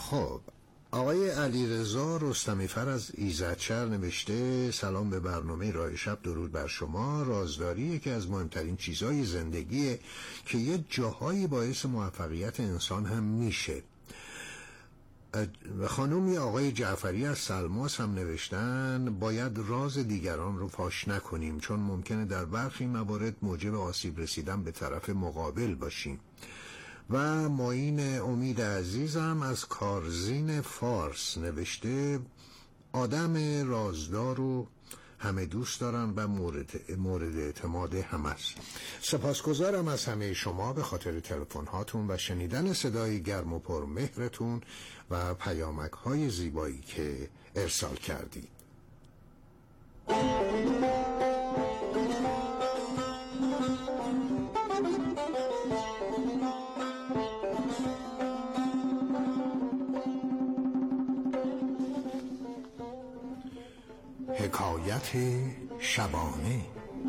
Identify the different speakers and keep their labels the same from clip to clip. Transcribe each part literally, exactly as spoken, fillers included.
Speaker 1: خب آقای علیرضا رستمی‌فر از ایزدشهر نوشته: سلام به برنامه راه شب، درود بر شما. رازداری یکی از مهمترین چیزهای زندگیه که یه جاهایی باعث موفقیت انسان هم میشه. خانومی آقای جعفری از سلماس هم نوشتن: باید راز دیگران رو فاش نکنیم چون ممکنه در برخی موارد موجب آسیب رسیدن به طرف مقابل باشیم. و معین امید عزیزم از کارزین فارس نوشته: آدم رازدار رو همه دوست دارن و مورد, مورد اعتماد هم است. سپاسگزارم از همه شما به خاطر تلفن هاتون و شنیدن صدای گرم و پر مهرتون و پیامک های زیبایی که ارسال کردید. حکایت شبانه.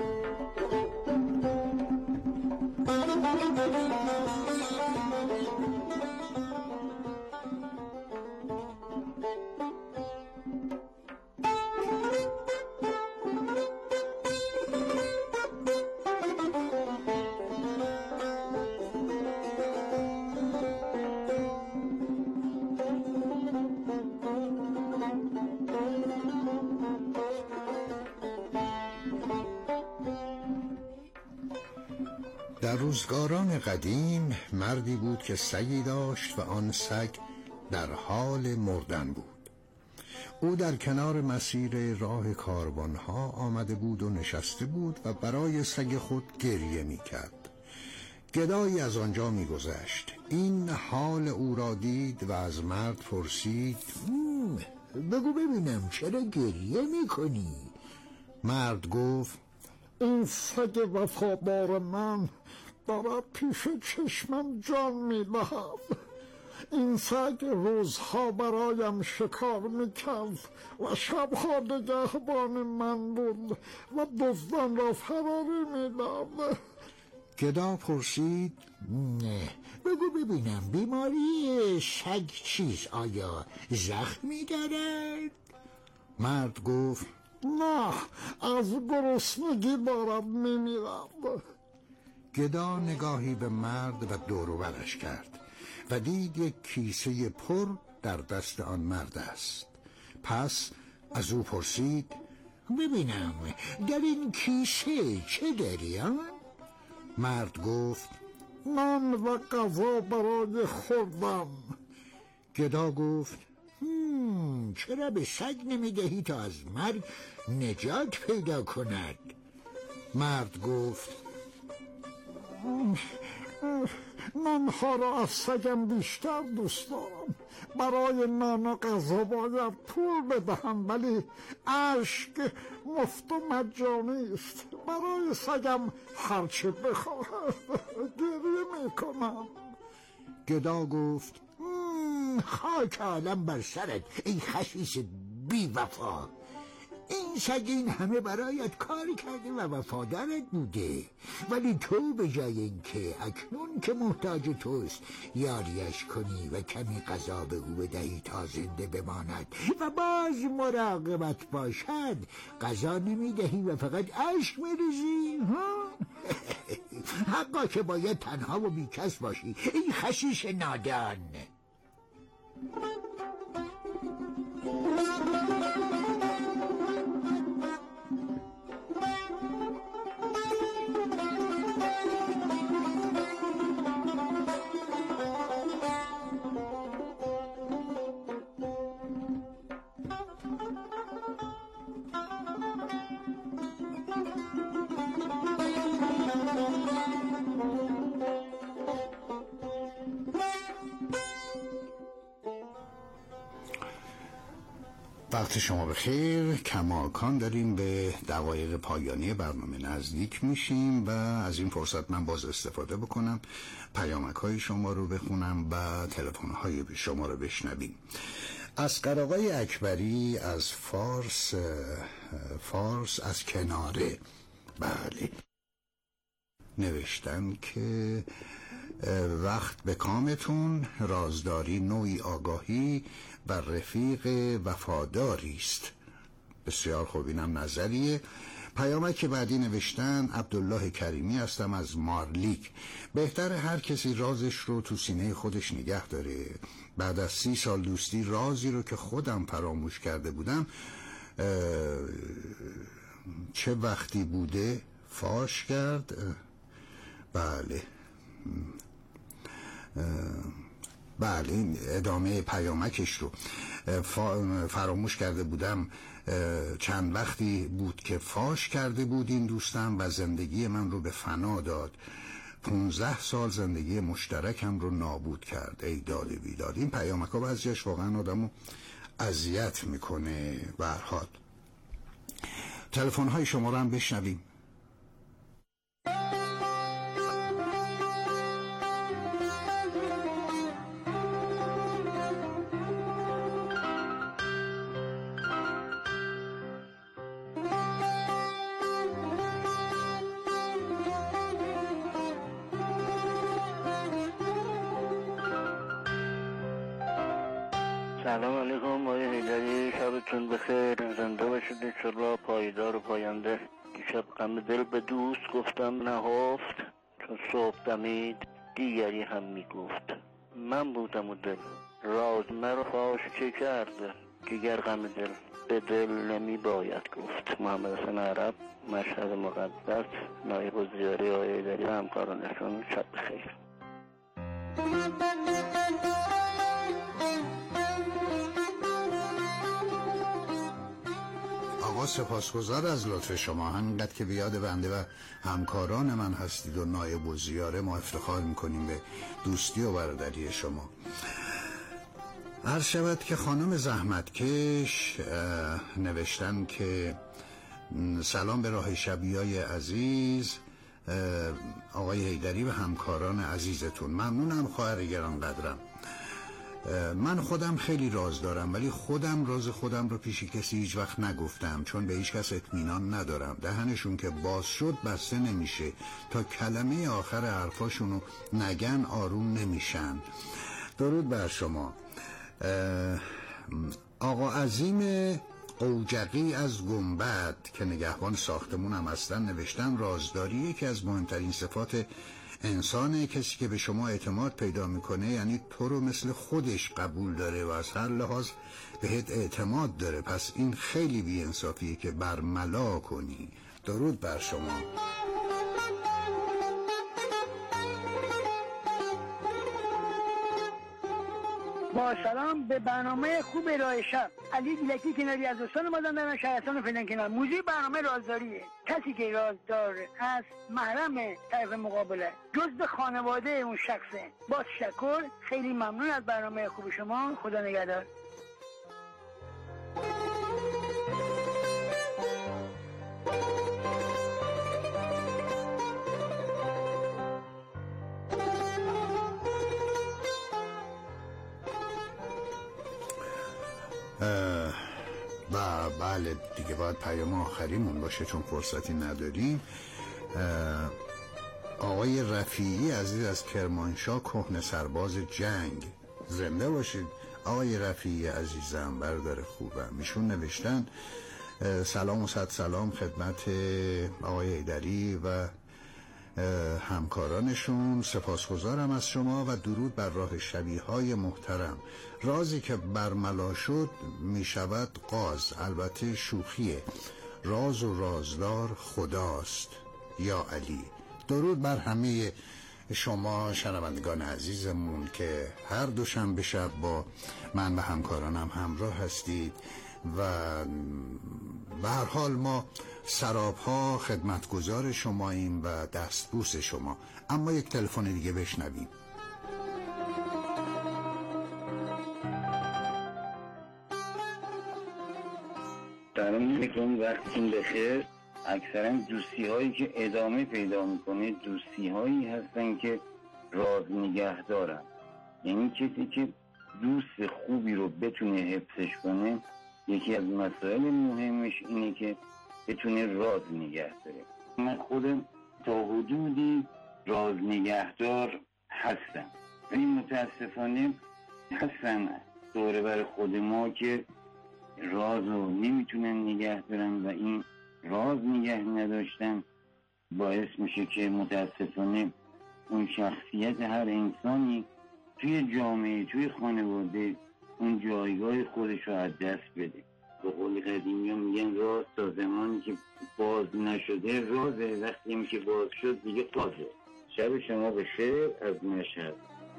Speaker 1: در روزگاران قدیم مردی بود که سگی داشت و آن سگ در حال مردن بود. او در کنار مسیر راه کاروانها آمده بود و نشسته بود و برای سگ خود گریه می کرد. گدایی از آنجا می گذشت. این حال او را دید و از مرد پرسید:
Speaker 2: بگو ببینم چرا گریه می کنی؟
Speaker 1: مرد گفت:
Speaker 3: این سگ وفادار من دارد پیش چشمم جان می‌دهد. این سگ روزها برایم شکار می‌کرد و شبها نگهبان من بود و دزدان را فراری می‌داد.
Speaker 1: گدا پرسید:
Speaker 2: نه بگو ببینم بیماری سگ چیست؟ آیا زخمی دارد؟
Speaker 1: مرد گفت:
Speaker 3: نه، از گرسنگی دارد میمیرد.
Speaker 1: گدا نگاهی به مرد و دور و برش کرد و دید یک کیسه پر در دست آن مرد است. پس از او پرسید:
Speaker 2: ببینم در این کیسه چه داری؟
Speaker 3: مرد گفت: نان و غذا برای خوردن.
Speaker 1: گدا گفت:
Speaker 2: هم، چرا به سگ نمیدهی تا از مرگ نجات پیدا کند؟
Speaker 1: مرد گفت:
Speaker 3: نانها را از سگم بیشتر دوست دارم. برای نان و غذا باید پول بدهم، ولی اشک مفت و مجانی است. برای سگم هرچه بخواهد گریه میکنم.
Speaker 1: گدا گفت:
Speaker 2: خاک عالم بر سرت ای خسیس بی وفا. این سگ این همه برایت کار کرده و وفادارت بوده، ولی تو به جای اینکه اکنون که محتاج توست یاریش کنی و کمی غذا به او بدهی تا زنده بماند و باز مراقبت باشد، غذا نمیدهی و فقط اشک میریزی. حقا که باید تنها و بیکس باشی ای خسیس نادان.
Speaker 1: وقت شما بخیر. کماکان داریم به دقایق پایانی برنامه نزدیک میشیم و از این فرصت من باز استفاده بکنم، پیامک های شما رو بخونم و تلفن های شما رو بشنویم. اسقر آقای اکبری از فارس فارس از کناره بله نوشتن که وقت به کامتون. رازداری نوعی آگاهی و رفیق وفاداری است. بسیار خوب، اینم نظریه. پیامک بعدی نوشتن عبدالله کریمی هستم از مارلیک. بهتره هر کسی رازش رو تو سینه خودش نگه داره. بعد از سی سال دوستی رازی رو که خودم فراموش کرده بودم چه وقتی بوده فاش کرد. بله بله این ادامه پیامکش رو فراموش کرده بودم. چند وقتی بود که فاش کرده بود این دوستم و زندگی من رو به فنا داد. پونزده سال زندگی مشترکم رو نابود کرد. ای داد بیداد. این پیامک ها بعضیش واقعا آدمو اذیت میکنه. به هر حال تلفن های شما رو هم بشنویم.
Speaker 4: سلام علیکم آقای حیدری، شبتون بخیر، زنده باشید انشالله، پایدار و پاینده. دیشب غم دل به دوست گفتم نهفت، چون صبح دمید دیگری هم میگفت. من بودم و دل راز مرا فاش چه کرده، دیگر غم دل به دل نمی باید گفت. محمد حسن عرب، مشهد مقدس، نایب الزیاری آقای حیدری و همکارانشون. شب بخیر.
Speaker 1: آقا سپاسگزار از لطف شما. همینقدر که بیاد بنده و همکاران من هستید و نایب الزیاره، ما افتخار میکنیم به دوستی و برادری شما. عرض شود که خانم زحمتکش نوشتن که سلام به راه شبیای عزیز آقای حیدری و همکاران عزیزتون. ممنونم خواهر گرانقدرم. من خودم خیلی راز دارم ولی خودم راز خودم رو پیش کسی هیچ وقت نگفتم، چون به هیچ کس اطمینان ندارم. دهنشون که باز شد بسته نمیشه. تا کلمه آخر حرفاشونو نگن آروم نمیشن. درود بر شما. آقا عظیم اوجقی از گنبد که نگهبان ساختمون هم هستن نوشتن رازداری یکی از مهمترین صفات انسانه. کسی که به شما اعتماد پیدا میکنه یعنی تو رو مثل خودش قبول داره و از هر لحاظ بهت اعتماد داره. پس این خیلی بی‌انصافیه که برملا کنی. درود بر شما.
Speaker 5: با سلام به برنامه خوب ارائه شب. علی گیلکی کناری از دوستان مازندران شهرستان فعلا کنار. موضوع برنامه رازداریه. کسی که رازدار است محرم طرف مقابله، جزء خانواده اون شخصه. با تشکر، خیلی ممنون از برنامه خوب شما. خدا نگهدار.
Speaker 1: و بله دیگه باید پیام آخریمون باشه چون فرصتی نداریم. آقای رفیعی عزیز از کرمانشاه، کهنه سرباز جنگ. زنده باشید آقای رفیعی عزیزم، برادر خوبم. ایشون نوشتن سلام و صد سلام خدمت آقای حیدری و همکارانشون. سپاسگزارم از شما و درود بر راه شبیه های محترم. رازی که برملا شد می شود قاز. البته شوخیه. راز و رازدار خداست. یا علی. درود بر همه شما شنوندگان عزیزمون که هر دوشنبه شب با من و همکارانم همراه هستید و به هر حال ما سرابها خدمتگزار شماییم و دستبوس شما. اما یک تلفن دیگه بشنویم.
Speaker 6: سلام علیکم، وقتتون بخیر. اکثرا دوستی هایی که ادامه پیدا میکنه دوستی هایی هستن که راز نگه دارن. یعنی کسی که دوست خوبی رو بتونه حفظش کنه، یکی از مسائل مهمش اینه که بتونه راز نگه داره. من خودم تا حدودی راز نگهدار هستن. ولی متاسفانه هستن دوره بر خود ما که راز رو نمیتونن نگه دارن و این راز نگه نداشتن باعث میشه که متاسفانه اون شخصیت هر انسانی توی جامعه، توی خانواده اون جایگاه خودش رو از دست بده. به قول قدیمی میگن راز تا زمانی که باز نشده رازه، وقتی هم که باز شد دیگه قازه. شب شما بخیر از مشهد.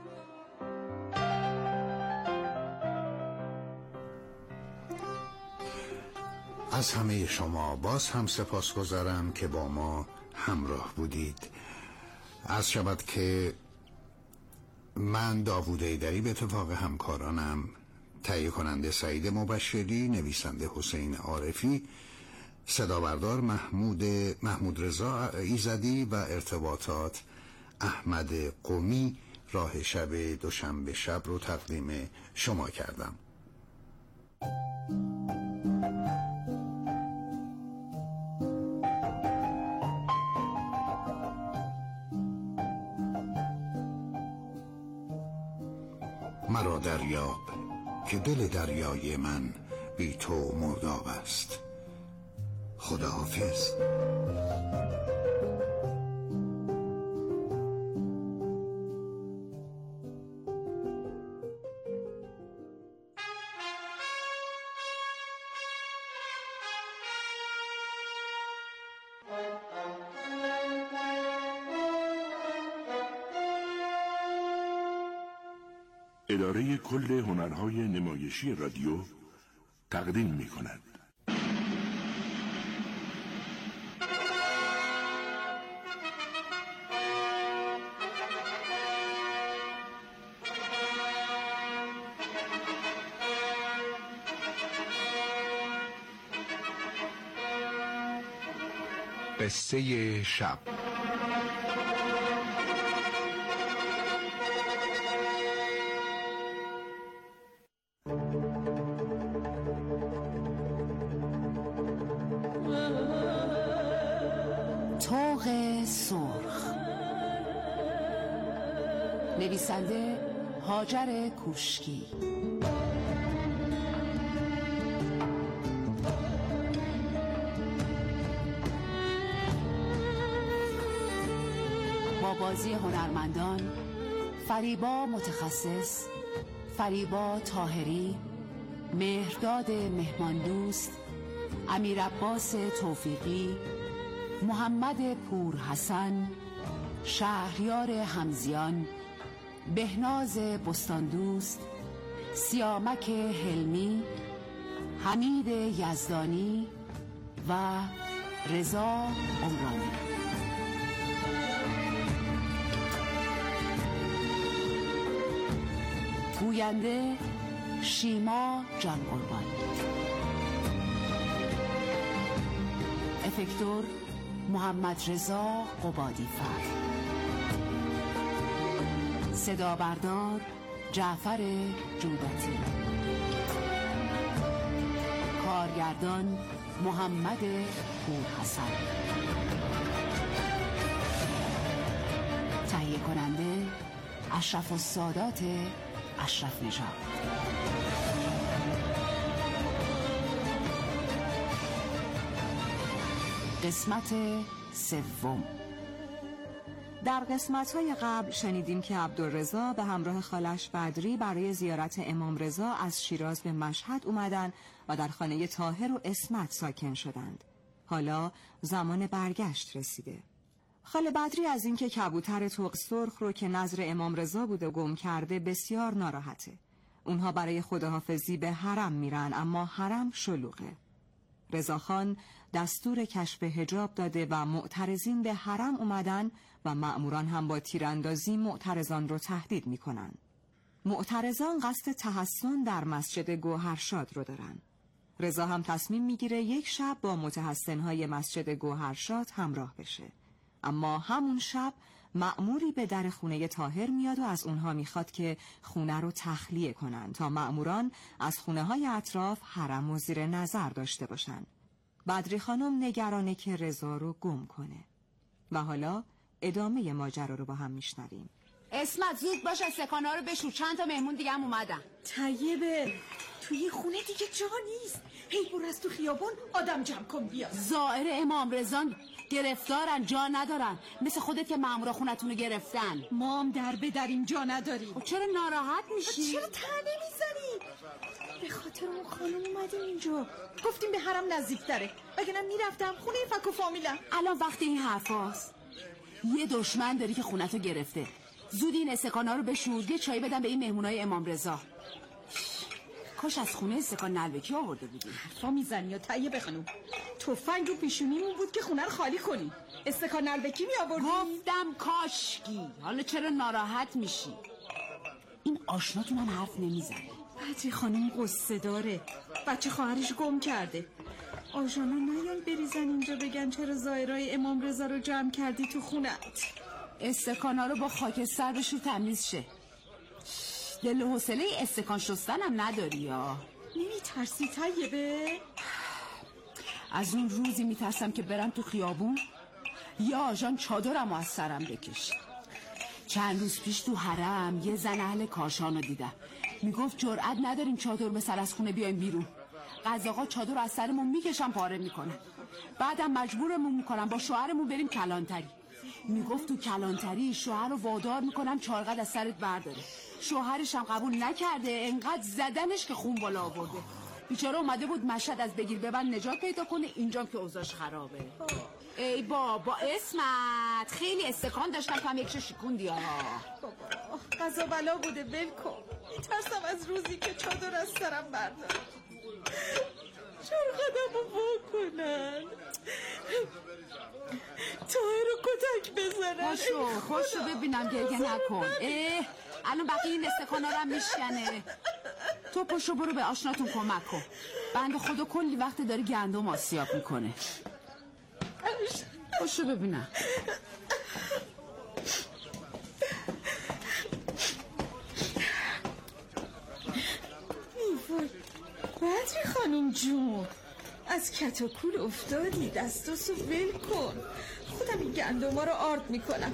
Speaker 1: از همه شما باز هم سپاسگزارم که با ما همراه بودید. عرض شود که من داوود ایدری به اتفاق همکارانم، تهیه کننده سعید مبشری، نویسنده حسین عارفی، صدا بردار محمود محمود رضا ایزدی و ارتباطات احمد قمی، راه شب دوشنبه شب رو تقدیم شما کردم. مرا دریاب که دل دریای من بی تو مرداب است. خداحافظ.
Speaker 7: اداره کل هنرهای نمایشی رادیو تقدیم می کند.
Speaker 8: قصه شب.
Speaker 9: طوق سرخ. نویسنده هاجر کوشکی. با بازی هنرمندان: فریبا متخصص، فریبا طاهری، مهرداد مهماندوست، امیر عباس توفیقی، محمد پور حسن، شهریار همزیان، بهناز بستاندوست، سیامک حلمی، حمید یزدانی و رضا عمرانی. گوینده شیما جان قربان. افکتور محمد رضا قبادی فر. صدا بردار جعفر جودتی. کارگردان محمد پور حسن. تهیه کننده اشرف السادات اشرف نژاد. قسمت سوم.
Speaker 10: در قسمت‌های قبل شنیدیم که عبدالرضا به همراه خالش بدری برای زیارت امام رضا از شیراز به مشهد اومدن و در خانه طاهر و عصمت ساکن شدند. حالا زمان برگشت رسیده. خاله بدری از اینکه کبوتر طوق سرخ رو که نظر امام رضا بوده گم کرده بسیار ناراحته. اونها برای خداحافظی به حرم میرن، اما حرم شلوغه. رضاخان دستور کشف حجاب داده و معترضین به حرم اومدن و مأموران هم با تیراندازی معترضان رو تهدید میکنن. معترضان قصد تحصن در مسجد گوهرشاد رو دارن. رضا هم تصمیم میگیره یک شب با متحصنهای مسجد گوهرشاد همراه بشه. اما همون شب مأموری به در خونه طاهر میاد و از اونها میخواد که خونه رو تخلیه کنن تا مأموران از خونه های اطراف حرم و زیر نظر داشته باشن. بدری خانم نگرانه که رضا رو گم کنه. و حالا ادامه ماجرا رو با هم میشنویم.
Speaker 9: اسمت زود باش استکانا رو بشور، چند تا مهمون دیگه هم اومدن.
Speaker 11: طیبه توی خونه دیگه جا نیست، هی برو از تو خیابون آدم جمع کن بیا.
Speaker 9: زائر امام رضا گرفتارن، جا ندارن، مثل خودت که مامورا خونتونو گرفتن.
Speaker 11: ما هم در به در اینجا نداریم.
Speaker 9: خب چرا ناراحت میشی؟
Speaker 11: چرا تنه میزنی؟ به خاطر اون خانم اومدیم اینجا، گفتیم به حرم نزدیکتره، وگرنه میرفتم خونه فک و فامیلم.
Speaker 9: الان وقت این حرفاست. یه دشمن داری که خونتو گرفته. زود این استکانا رو بشور، یه چای بدن به این مهمونای امام رضا. کاش از خونه استکان نلبکی آورده بودی.
Speaker 11: حرفا میزنی یا طیب خانم؟ تفنگ رو پیشونیمون بود که خونه رو خالی کنی. استکان نلبکی می آوردی؟
Speaker 9: گفتم کاشکی. حالا چرا ناراحت میشی؟ این آشناتون هم حرف نمیزنه.
Speaker 11: بدری خانم قصه داره، بچه خواهرش گم کرده. آژانا نیای بریزن اینجا بگن چرا زائرای امام رضا رو جمع کردی تو خونت.
Speaker 9: استکانا رو با خاکستر بشور تمیز شه. دل و حوصله استکان شستن هم نداری یا؟
Speaker 11: نمی ترسی طیبه؟
Speaker 9: از اون روزی میترسم که برم تو خیابون یا آژان چادرمو از سرم بکشه. چند روز پیش تو حرم یه زن اهل کاشانو دیدم، میگفت جرئت نداریم چادر به سر از خونه بیایم بیرون، قزاقا چادر از سرمون میکشن پاره میکنن، بعدم مجبورمون میکنن با شوهرمون بریم کلانتری. میگفت تو کلانتری شوهر رو وادار میکنم چارقد از سرت برداره. شوهرش هم قبول نکرده، انقدر زدنش که خون بالا آورده. بیچاره اومده بود مشهد از بگیر ببند نجات پیدا کنه، اینجام که اوضاعش خرابه. ای بابا اسمت خیلی استکان داشتم که هم یکشو شکوندی ها.
Speaker 11: بابا قضا بلا بوده، ول کن. میترسم از روزی که چادر از سرم بردارم چارقدمو وا کنن، تاهر رو کتک بزنن.
Speaker 9: خوشو خوشو ببینم گریه نکن. اه الان بقیه این استکانا رو هم میشکنه. تو پشو برو به آشناتون کمک کن، بنده خدا کلی وقت داری گندم آسیاب میکنه. پشو ببینم.
Speaker 11: میوای بدری خانم جون، از کت و کول افتادی، دستاسو ول کن. خودم این گندما رو آرد میکنم.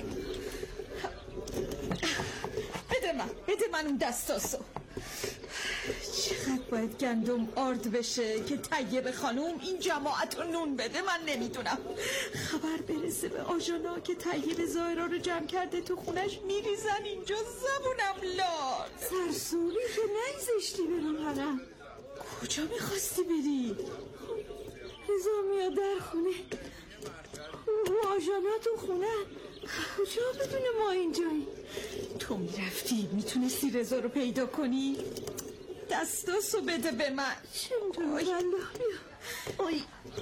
Speaker 11: بده من بده من اون دستاسو. چقدر باید گندم آرد بشه که طیب خانوم این جماعت رو نون بده؟ من نمیدونم. خبر برسه به آژانا که طیب زائرا رو جمع کرده تو خونش، میریزن اینجا زبونم لار.
Speaker 9: سرسوری که نیزشتی برم حرم.
Speaker 11: کجا میخواستی بری؟
Speaker 9: رضا میاد در خونه و آژانا تو خونه، کجا بدونه ما اینجایی؟
Speaker 11: تو میرفتی میتونستی رضا رو پیدا کنی؟ دستاسو بده به من.
Speaker 9: چون رو بیا.
Speaker 11: آی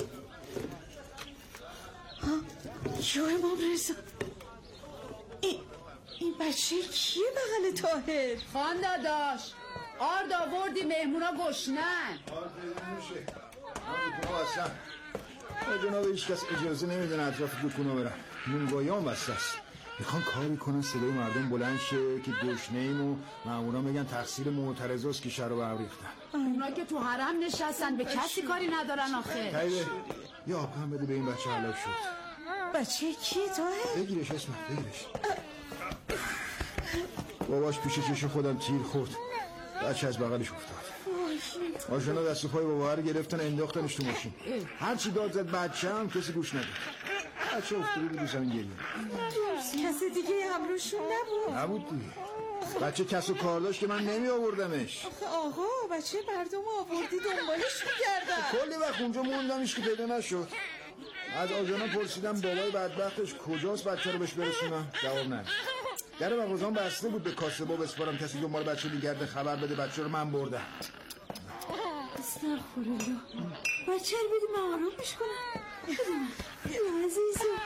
Speaker 11: ها جو امام رضا، این این بچه کیه بغل طاهر؟
Speaker 9: خان داداش آرد آوردی، مهمونا گشنن.
Speaker 12: آرد نمیشه، آرد اصلا جناب هیچ کس اجازه نمیدن اطراف دکونا برن، نونگاهیان بسته است. میخوان کاری کنن صدای مردم بلند شه که گشنه ایم و مامورا میگن تقصیر معترضاست که شر رو به هم ریختن.
Speaker 9: اونا که تو حرم نشستن به کسی کاری ندارن آخه.
Speaker 12: طیبه یه آب هم بده به این بچه حلاک شد.
Speaker 11: بچه کیه طاهر؟
Speaker 12: بگیرش اسمت بگیرش. باباش پیش چش خودم تیر خورد، بچه از بغلش افتاد. آژانا دست و پای بابا رو گرفتن انداختنش تو ماشین. هرچی داد زد بچه هم کسی گوش نداد. بچه افتاده بود زمین گریه.
Speaker 11: کسی دیگه همروشون نبود؟
Speaker 12: نبود دیگه. بچه کس و کار داشت که من نمی آوردمش.
Speaker 11: آقا بچه مردم آوردی دنبالش میگردن.
Speaker 12: کلی وقت اونجا موندمش که پیدا نشد. از آژانا پرسیدم بابای بدبختش کجاست بچه رو بهش برسونم، جواب نداد. در مغازه‌ام بسته بود به کاسبا بسپارم کسی دنبال بچه میگرده خبر بده، بچه رو من بردم.
Speaker 9: استغفرالله. بچه رو بدی من آرومش کنم. عزیزم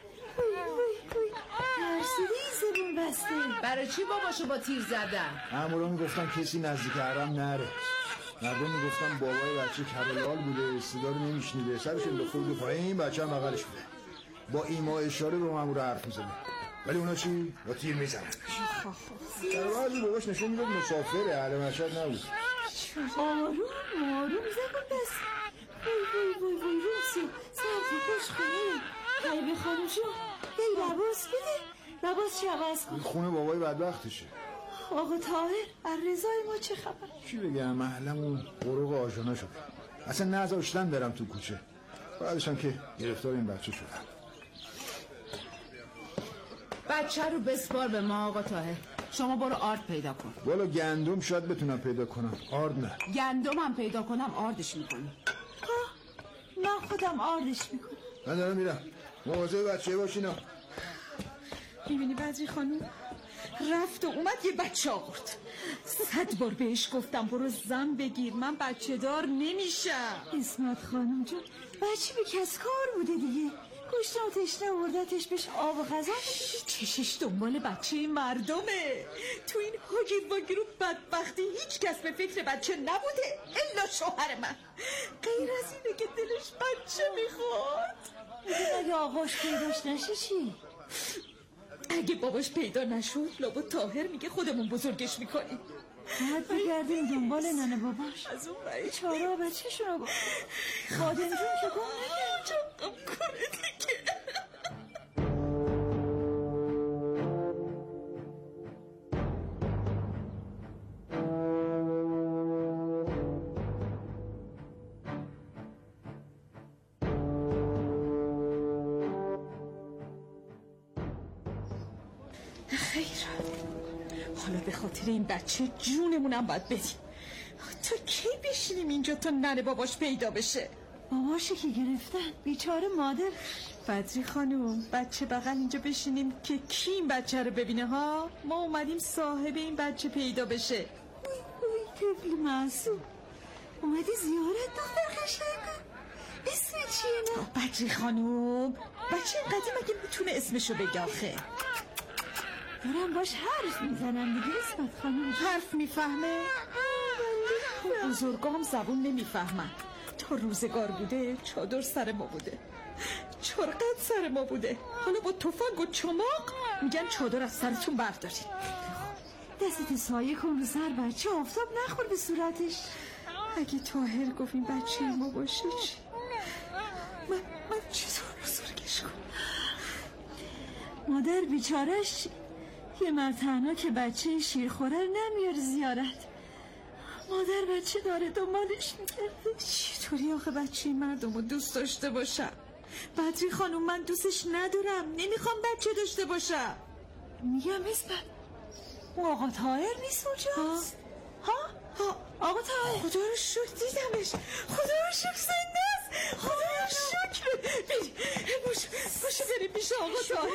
Speaker 9: مرسیدی زبون بسته. برای چی باباشو با تیر زدن؟
Speaker 12: مامورا میگفتن کسی نزدیک حرم نره. مردم میگفتن بابای بچه کرالال بوده، صدا رو نمیشنیده، سرش انداخته بود پایین، بچه هم بغلش بوده. با ایما اشاره رو مامورا حرف میزنه، ولی اونا چی؟ با تیر میزنن. در بعضی باباش نشون میداد مسافره، اهل مشهد نبود.
Speaker 9: آروم آروم زبون بس. وای وای وای وای روسی سرفی خوش خونه.
Speaker 11: طیبه خانم جون یه لباس بده، لباس چه عوض کن.
Speaker 12: خونه بابای بدبختشه.
Speaker 11: آقا طاهر از رضای ما چه خبر؟
Speaker 12: چی بگم، محلمون غرق آشنا شده، اصلا نذاشتن برم تو کوچه، بعدش هم که گرفتار این بچه شدم.
Speaker 9: بچه رو بسپار به ما آقا طاهر، شما برو آرد پیدا کن.
Speaker 12: والا گندم شاید بتونم پیدا کنم، آرد نه.
Speaker 9: گندم هم پیدا کنم آردش میکنی.
Speaker 11: من خودم آردش میکنم.
Speaker 12: من دارم میرم، مواظب بچه باشینا.
Speaker 11: میبینی بدری خانم رفت و اومد یه بچه آورد. صد بار بهش گفتم برو زن بگیر، من بچه دار نمیشم. اسمت خانم جون بچه به کس کار بوده دیگه، گشنه و تشنه وردتش بهش آب و غذا بده. چشش دنبال بچه مردمه. تو این هاگیر واگیر و بدبختی هیچ کس به فکر بچه نبوده الا شوهر من، غیر از اینه که دلش بچه میخواد. اگه آقاش پیداش نشه چی؟ اگه باباش پیدا نشد لابد طاهر میگه خودمون بزرگش میکنیم. باید بگردیم دنبال ننه باباش. از اون برای چاره بچه شونو با خادم جون که گم نگه چون کنه دیگه. حالا به خاطر این بچه جونمونم باید بدیم. تا کی بشینیم اینجا تا ننه باباش پیدا بشه؟ باباشو که گرفتن بیچاره مادر. بدری خانم بچه بغل اینجا بشینیم که کی این بچه رو ببینه ها؟ ما اومدیم صاحب این بچه پیدا بشه. وی وی طفل معصوم اومدی زیارت دختر قشنگم. اسم چیه نه؟ بدری خانم بچه قدیم اگه میتونه اسمشو بگه آخه. دارم باش حرف میزنم دیگه اسمت خانم. حرف میفهمه؟ بزرگا هم زبون نمیفهمن. تا روزگار بوده چادر سر ما بوده، چرقد سر ما بوده، حالا با تفنگ و چماق میگن چادر از سرتون برداری. دستت سایه کن رو سر بچه، آفتاب نخور به صورتش. اگه طاهر گفت این بچه ما باشه چی؟ من, من چطور بزرگش کنم؟ مادر بیچارش یه مرتنها که بچه شیرخوره نمیار زیارت. مادر بچه داره دنبالش میگرده. چطوری آخه بچه مردم رو دوست داشته باشم؟ بدری خانم من دوستش ندارم، نمیخوام بچه داشته باشم. میگم اسمت اون آقا طاهر نیست اونجاست؟ ها؟ ها؟ آقا طاهر خدا رو شکر دیدمش، خدا رو شکر زنده است، خدا رو شکر. بریم باشه باشه بریم پیش آقا طاهر.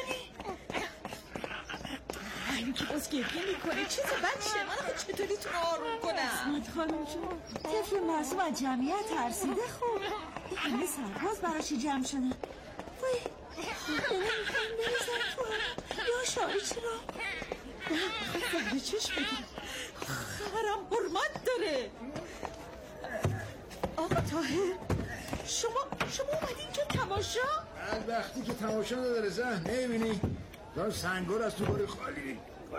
Speaker 11: این که باز گریه میکنه چیز بچه من آخه چطوری تو آروم کنم؟ اسمت خانم جون طفل معصوم از جمعیت ترسیده. خوب همه سرباز براشی جمع شدن. وای دلم میکنم بریزم تو هم یا شایی چرا؟ باید زهره چشم بگیرم، خبرم حرمت داره. آقا طاهر شما شما اومدین اینجا تماشا؟
Speaker 12: از وقتی که تماشا نداره زن نمیبینی؟ دار سنگار از تو باری خالی.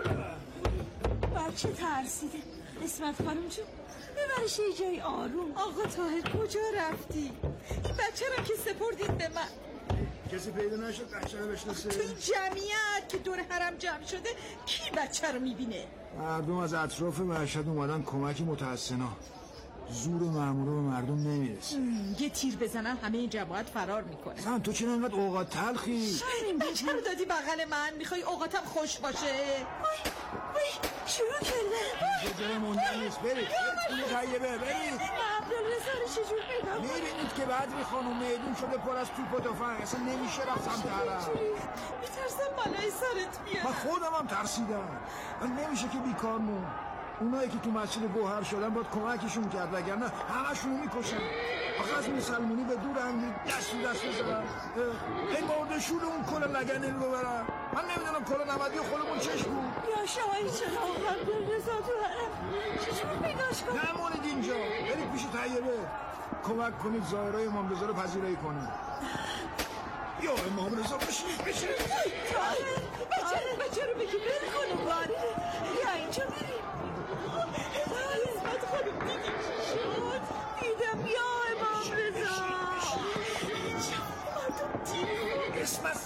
Speaker 11: بچه ترسیده. اسمت خانم جون ببرش یه جای آروم. آقا طاهر کجا رفتی؟ این بچه رو که سپردید به من.
Speaker 12: کسی پیدا نشد بچه رو بشناسه؟
Speaker 11: تو این جمعیت که دور حرم جمع شده کی بچه رو میبینه؟
Speaker 12: مردم از اطراف مشهد اومدن کمک متحسنا. زور مامورا به مردم نمیرسه.
Speaker 11: یه تیر بزنن همه این جماعت فرار میکنه.
Speaker 12: زن تو چرا اینقدر اوقات تلخی؟
Speaker 11: این بچه رو دادی بغل من، میخوای اوقاتم خوش باشه؟ وای وای شروع کرده.
Speaker 12: یه جای موندن نیست. برید برید طیبه برید.
Speaker 11: عبدالرضا رو چجور پیدا کنم؟
Speaker 12: میبینید که بدری خانم میدون شده پر از توپ و تفنگ، اصلا نمیشه رفت سمت حرم.
Speaker 11: میترسم بالای سرت بیاد.
Speaker 12: من خودم هم ترسیدم. من نمیشه که بیکار مون. اونایی که تو مسجد گوهر شدن باید کمکشون کرد وگرنه همشونو میکشن. آخه از مسلمونی به دور هم دست تو دست بزنن. این مردشون اون کل لگن این رو برن. من نمیدونم کل نمدی خودمون چش بود.
Speaker 11: یا شاهی چرا عبدالرضا تو حرم چجور پیداش کنم؟
Speaker 12: نمونید اینجا، برید پیش طیبه کمک کنید ظاهرای امام رضا رو پذیرایی کنید. یا امام رضا بشینید بشینید.
Speaker 11: بچه رو بچه رو بگی بر کنم باره. یا اینجا بریم. اسمت خانم دیدی چی شد؟ دیدم یا امام رضا. مردم دیدم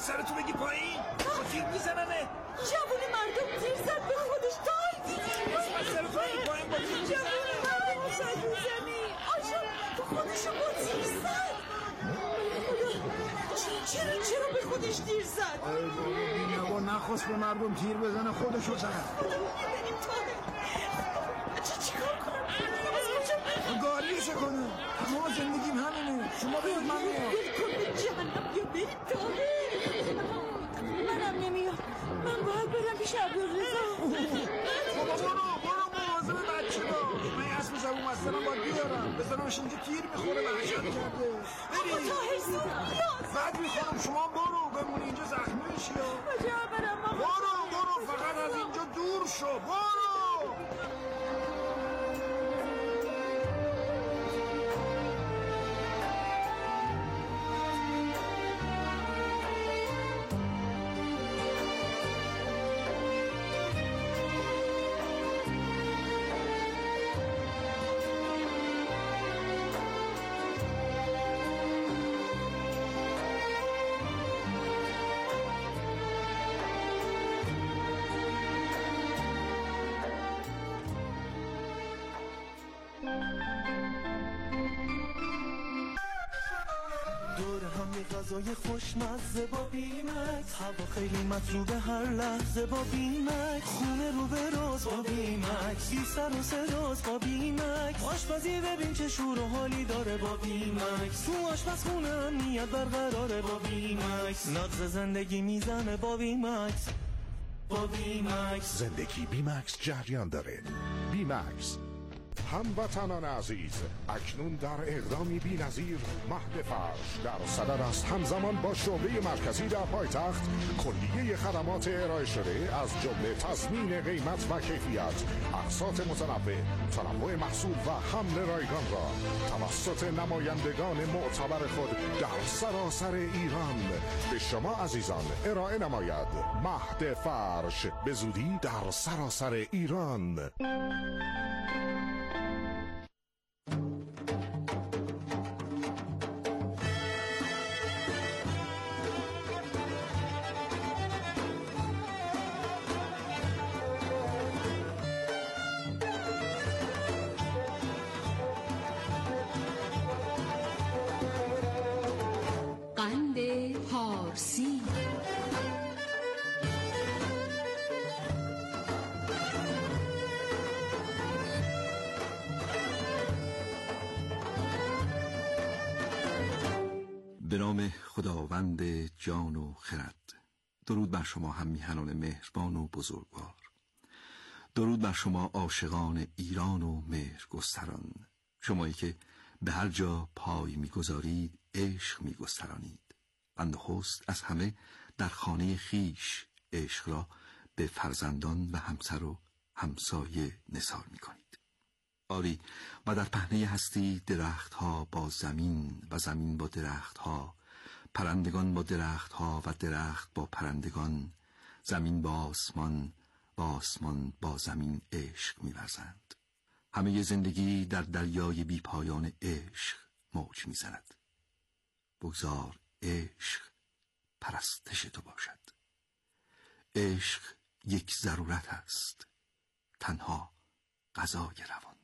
Speaker 13: سرتو بگی پایین با تیر میزننه.
Speaker 11: جوونی مردم تیر زد به خودش. تای دیدی
Speaker 13: سرتو بگی پایین با تیر میزننه.
Speaker 11: جوونی مردم زد میزنی آجا به خودشو با تیر زد. چرا چرا به خودش تیر زد؟
Speaker 12: بینوا نخواست به مردم تیر بزنه، خودشو زد.
Speaker 11: ببینیم تای چه چیکار کنم؟
Speaker 12: گاریشه کنم. تمام زندگیم همینه. شما بید من میام.
Speaker 11: بلکن به جهنم بیا بریم تاهر. منم نمیام. من باید برم پیش عبدالرضا.
Speaker 12: بابا برو برو مواظب بچه با. من اسب زبون مسترم باید بیارم. بزنمش اینجا تیر میخوره وحشت کرده.
Speaker 11: بری تاهر زود بیاد.
Speaker 12: بعد میخوام شما برو بمونی اینجا زخمی بشی.
Speaker 11: کجا برم آقا؟
Speaker 12: برو برو فقط از اینجا دور شو. برو.
Speaker 14: دور هم یه غذای خوشمزه با بیمکس، هوا خیلی مطلوبه هر لحظه با بیمکس، خونه رو به راز با بیمکس، بی سر و سراز با بیمکس، آشپزی ببین چه شور و حالی داره با بیمکس، تو آشپزخونه امنیت برقراره با بیمکس، نقض زندگی میزنه با بیمکس. با بیمکس
Speaker 15: زندگی بیمکس جریان داره. بیمکس. هموطنان عزیز، اکنون در اقدامی بی‌نظیر مهد فرش در صدد است همزمان با شعبه مرکزی در پایتخت کلیه خدمات ارائه شده از جمله تضمین قیمت و کیفیت، اقساط متنوع، تنوع محصول و حمل رایگان را توسط نمایندگان معتبر خود در سراسر ایران به شما عزیزان ارائه نماید. مهد فرش به زودی در سراسر ایران.
Speaker 9: قند پارسی.
Speaker 16: به نام خداوند جان و خرد. درود بر شما هم میهنان مهربان و بزرگوار. درود بر شما عاشقان ایران و مهرگستران، شمایی که به هر جا پای میگذارید عشق میگسترانید و نخست از همه در خانه خیش عشق را به فرزندان و همسر و همسایه نثار میکنید. آری، و در پهنه هستی درختها با زمین و زمین با درختها، پرندگان با درختها و درخت با پرندگان، زمین با آسمان و آسمان با زمین عشق می‌ورزند. همه زندگی در دریای بی پایان عشق موج می‌زند. بگذار عشق پرستش تو باشد. عشق یک ضرورت است، تنها غذای روان.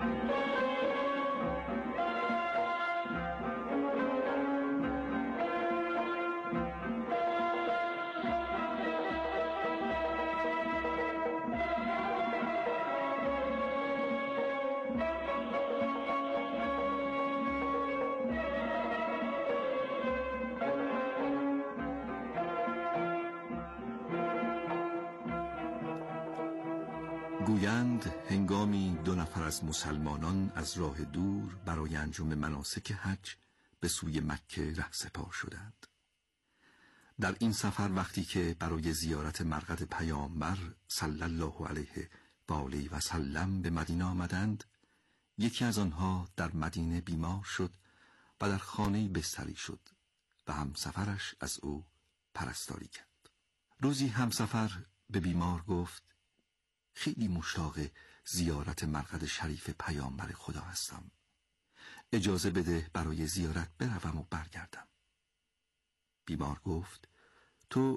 Speaker 16: گویند هنگامی دو نفر از مسلمانان از راه دور برای انجام مناسک حج به سوی مکه رهسپار شدند. در این سفر وقتی که برای زیارت مرقد پیامبر صلی الله علیه و آله و سلم به مدینه آمدند، یکی از آنها در مدینه بیمار شد و در خانه بستری شد و همسفرش از او پرستاری کرد. روزی همسفر به بیمار گفت: خیلی مشتاق زیارت مرقد شریف پیامبر خدا هستم. اجازه بده برای زیارت بروم و برگردم. بیمار گفت: تو